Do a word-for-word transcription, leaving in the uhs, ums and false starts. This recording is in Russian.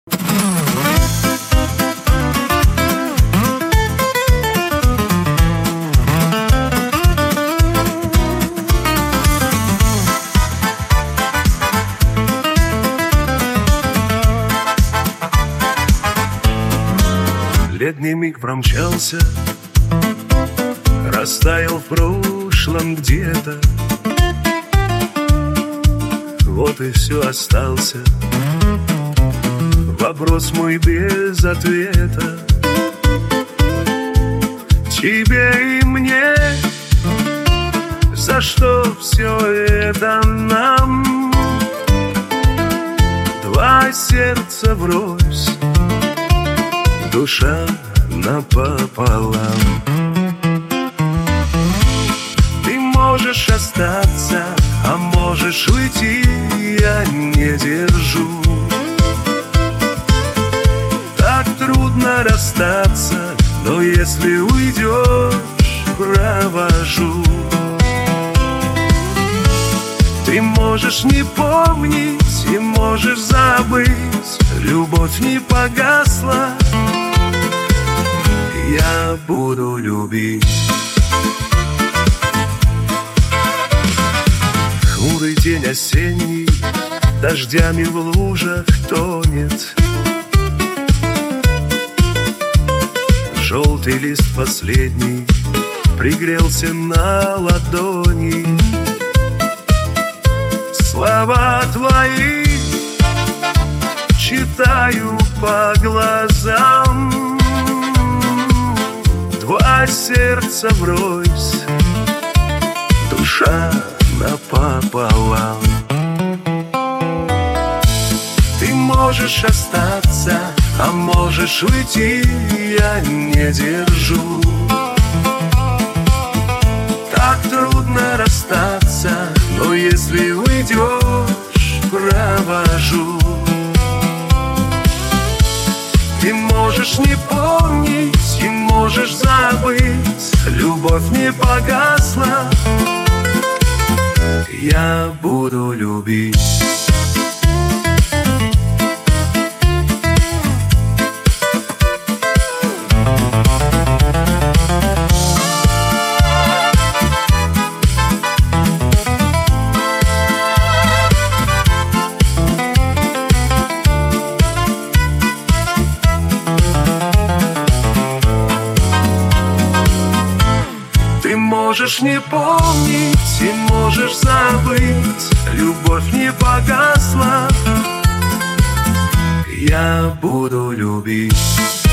Летний миг промчался, растаял в прошлом где-то. Вот и все, остался вопрос мой без ответа. Тебе и мне, за что все это нам? Два сердца врозь, душа напополам. Ты можешь остаться, а можешь уйти, я не держу. Так трудно расстаться, но если уйдешь, провожу. Ты можешь не помнить и можешь забыть, любовь не погасла, я буду любить. Хмурый день осенний дождями в лужах тонет. Желтый лист последний пригрелся на ладони. Слова твои читаю по глазам. Два сердца врозь, душа напополам. Ты можешь остаться, а можешь уйти, я не держу. Так трудно расстаться, но если уйдешь, провожу. Ты можешь не помнить и можешь забыть, любовь не погасла, я буду любить. Можешь не помнить и можешь забыть, любовь не погасла, я буду любить.